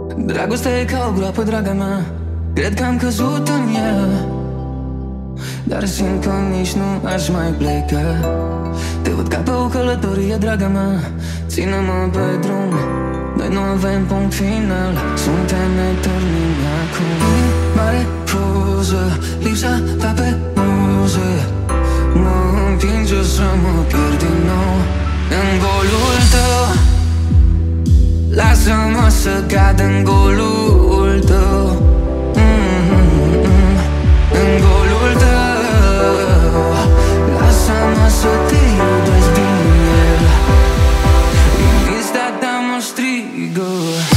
Dragostea e ca o groapă, draga mea. Cred că am căzut în ea, dar simt că nici nu aș mai pleca. Te văd ca pe o călătorie, draga mea. Ține-mă pe drum, noi nu avem punct final. Suntem eterni acum. Mare poză, lipsa ta pe buze mă împinge să mă pierd din nou în golul tău. Lasă-mă să cad în golul tău, în golul tău. Lasă-mă să te iubesc din el. Liniștea ta mă strigă.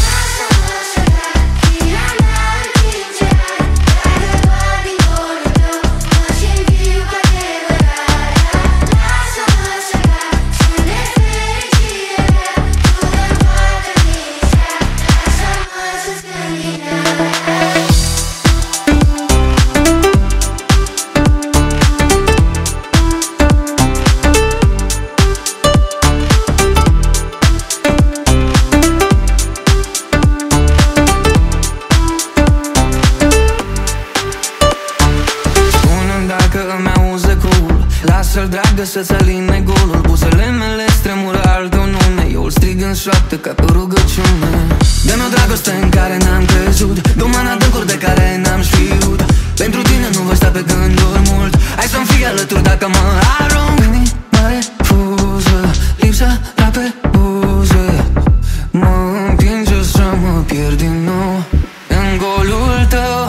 Lasă-l, dragă, să-ți aline golul. Buzele mele stremură altă nume. Eu îl strig în șoaptă ca pe rugăciune. Dă-mi o dragoste în care n-am crezut, dă-mi în adâncuri de care n-am știut. Pentru tine nu voi sta pe gânduri mult. Hai să-mi fii alături dacă mă arunc. Inima refuză, lipsa ta pe buze mă împinge să mă pierd din nou în golul tău.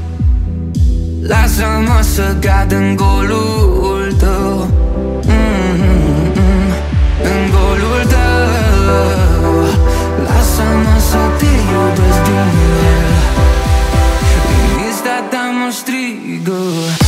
Lasă-mă să cad în golul tău, în golul tău. Lasă-mă să te iubesc din el. Liniștea ta mă strigă.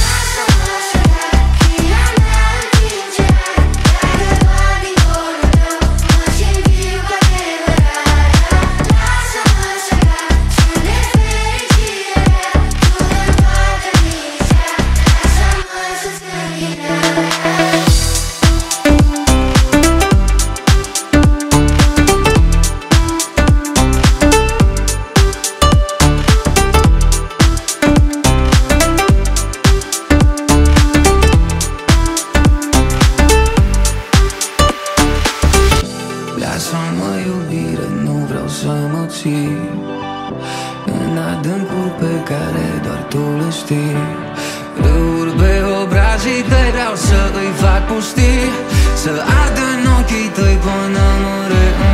Lasă-mă, iubire, nu vreau să mă ții în adâncuri pe care doar tu le știi. Râuri pe obrazii tăi vreau să îi fac pustii, să ardă în ochii tăi până mă